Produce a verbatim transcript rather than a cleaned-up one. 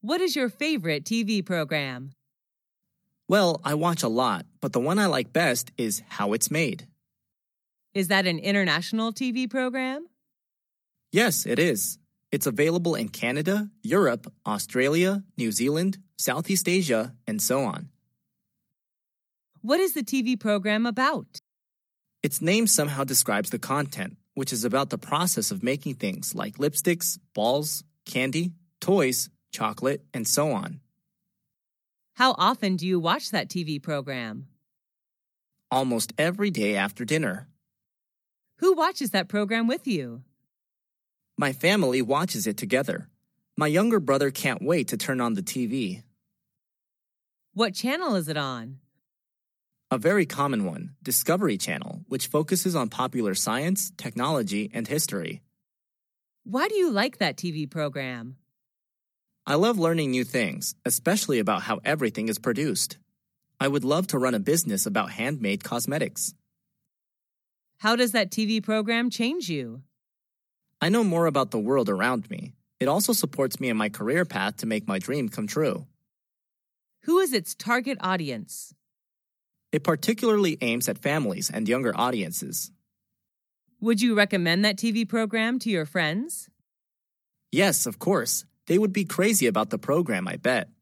What is your favorite T V program? Well, I watch a lot, but the one I like best is How It's Made. Is that an international T V program? Yes, it is. It's available in Canada, Europe, Australia, New Zealand, Southeast Asia, and so on. What is the T V program about? Its name somehow describes the content, which is about the process of making things like lipsticks, balls, candy, toys, chocolate, and so on. How often do you watch that T V program? Almost every day after dinner. Who watches that program with you? My family watches it together. My younger brother can't wait to turn on the T V. What channel is it on? A very common one, Discovery Channel, which focuses on popular science, technology, and history. Why do you like that T V program? I love learning new things, especially about how everything is produced. I would love to run a business about handmade cosmetics. How does that T V program change you? I know more about the world around me. It also supports me in my career path to make my dream come true. Who is its target audience? It particularly aims at families and younger audiences. Would you recommend that T V program to your friends? Yes, of course. They would be crazy about the program, I bet.